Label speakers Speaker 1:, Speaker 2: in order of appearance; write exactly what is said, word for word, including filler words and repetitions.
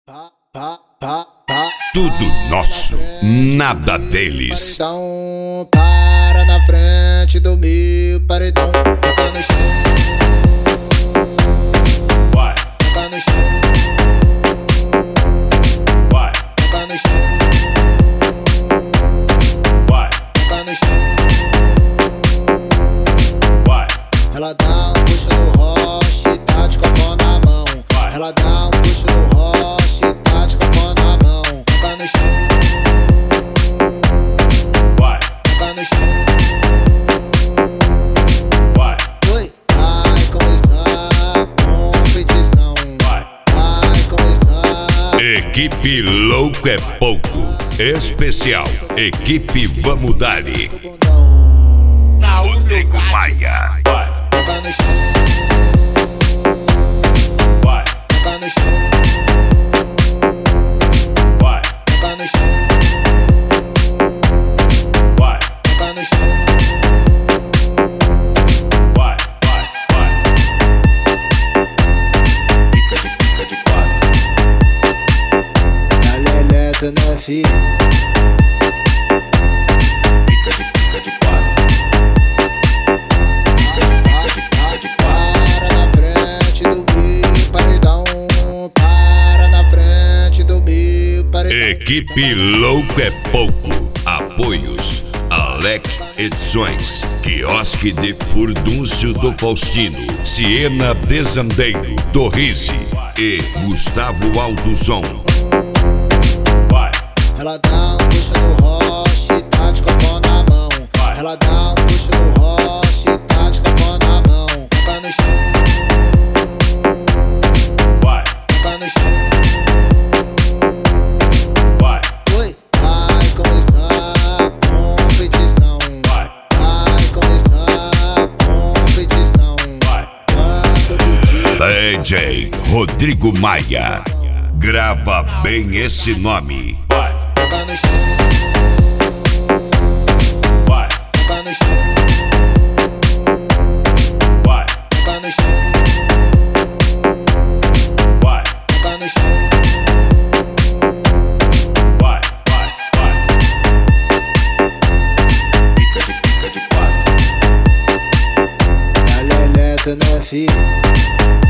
Speaker 1: Tudo nosso, nada deles.
Speaker 2: Então para na frente do meu paredão, toca no chão,
Speaker 3: Vai,
Speaker 2: toca no chão,
Speaker 3: vai,
Speaker 2: toca no chão,
Speaker 3: vai,
Speaker 2: toca no chão.
Speaker 3: vai,
Speaker 2: Ela dá um puxo no roche, tá de copo na mão.
Speaker 3: Vai.
Speaker 2: Ela dá um puxo no roche, tá de copo na mão. Toca no chão,
Speaker 3: vai,
Speaker 2: toca no chão.
Speaker 3: vai,
Speaker 2: Oi, vai começar a competição.
Speaker 3: vai.
Speaker 2: Vai começar.
Speaker 1: Equipe Louco é Pouco. Especial. Equipe Vamos Dali. Rodrigo Maia.
Speaker 3: Vai,
Speaker 2: Toca no chão,
Speaker 3: vai,
Speaker 2: toca no chão,
Speaker 3: vai,
Speaker 2: toca no chão,
Speaker 3: vai,
Speaker 2: toca no chão.
Speaker 3: vai, vai, vai. Pica de pica de quatro.
Speaker 2: Na Lelé tu não é filho.
Speaker 3: Pica de pica de quatro. Pica de pica de pica de quatro.
Speaker 2: Para na frente do meu paredão. Para na frente do meu paredão.
Speaker 1: Equipe Louco é Pouco. Apoios. Alec Edições. Quiosque de Furdúncio do Faustino. Siena Desandeiro do Rise. E Gustavo Alduson.
Speaker 3: Vai,
Speaker 2: Ela dá um puxo no roche, tá de copo na mão.
Speaker 3: Vai.
Speaker 2: Ela dá um puxo no roche, tá de copo na mão. Toca no chão,
Speaker 3: vai,
Speaker 2: toca no chão.
Speaker 3: vai,
Speaker 2: Oi, vai começar a competição.
Speaker 3: vai,
Speaker 2: Vai começar a competição.
Speaker 3: vai.
Speaker 2: Quando pedir,
Speaker 1: D J Rodrigo Maia. Grava bem esse nome.
Speaker 3: Vai,
Speaker 2: toca no chão,
Speaker 3: vai,
Speaker 2: toca no chão,
Speaker 3: vai,
Speaker 2: toca no chão,
Speaker 3: vai,
Speaker 2: toca no chão.
Speaker 3: vai, vai, vai. Pica de pica de quatro.
Speaker 2: Na Lelé tu não é filho.